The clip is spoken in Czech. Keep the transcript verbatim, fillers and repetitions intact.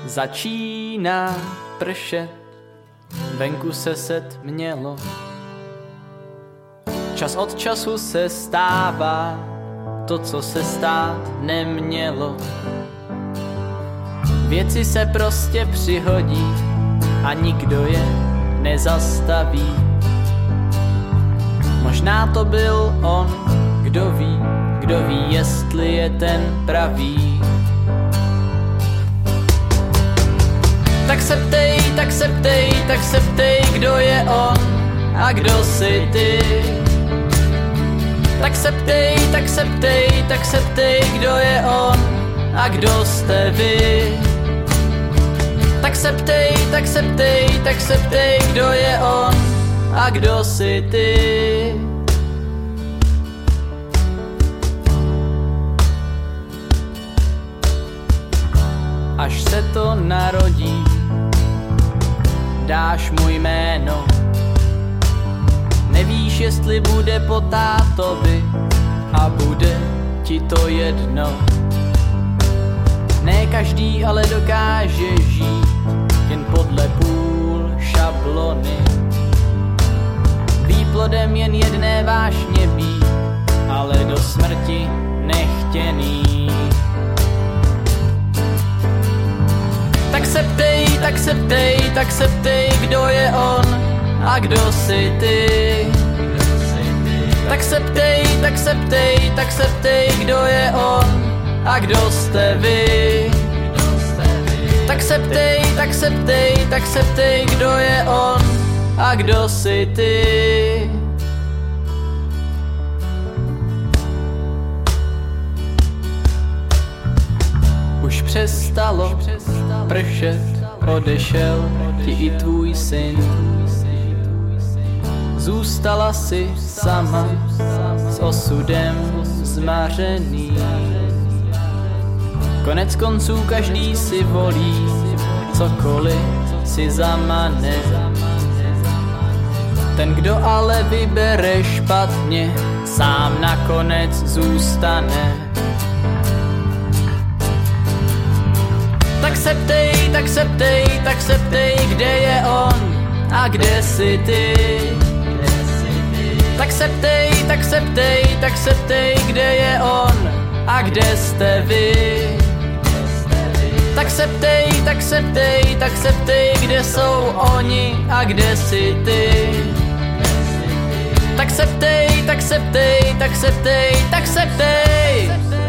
Začíná pršet, venku se setmělo. Čas od času se stává to, co se stát nemělo. Věci se prostě přihodí a nikdo je nezastaví. Možná to byl on, kdo ví, kdo ví, jestli je ten pravý. Tak se ptej, tak se ptej, tak se ptej, kdo je on a kdo jsi ty. Tak se ptej, tak se ptej, tak se ptej, kdo je on a kdo jste vy. Tak se ptej, tak se ptej, tak se ptej, kdo je on a kdo jsi ty. Až se to narodí, dáš mu jméno. Nevíš, jestli bude po tátovi a bude ti to jedno. Ne každý ale dokáže žít jen podle půl šablony. Výplodem jen jedné vášně být, ale do smrti nechtěný. Tak se ptej, tak se ptej, tak se ptej, kdo je on a kdo jsi ty. Tak se ptej, tak se ptej, tak se ptej, kdo je on a kdo jste vy. Tak se ptej, tak se ptej, tak se ptej, kdo je on a kdo jsi ty. Už přestalo pršet, odešel ti i tvůj syn. Zůstala si sama s osudem zmařený. Konec konců každý si volí, cokoliv si zamane. Ten, kdo ale vybere špatně, sám nakonec zůstane. Tak se ptej, tak se ptej, tak se ptej, kde je on a kde jsi ty. Tak se ptej, tak se ptej, tak se ptej, kde je on a kde jste vy. Tak se ptej, tak se ptej, tak se ptej, kde jsou oni a kde jsi ty. Tak se ptej, tak se ptej, tak se ptej, tak se ptej.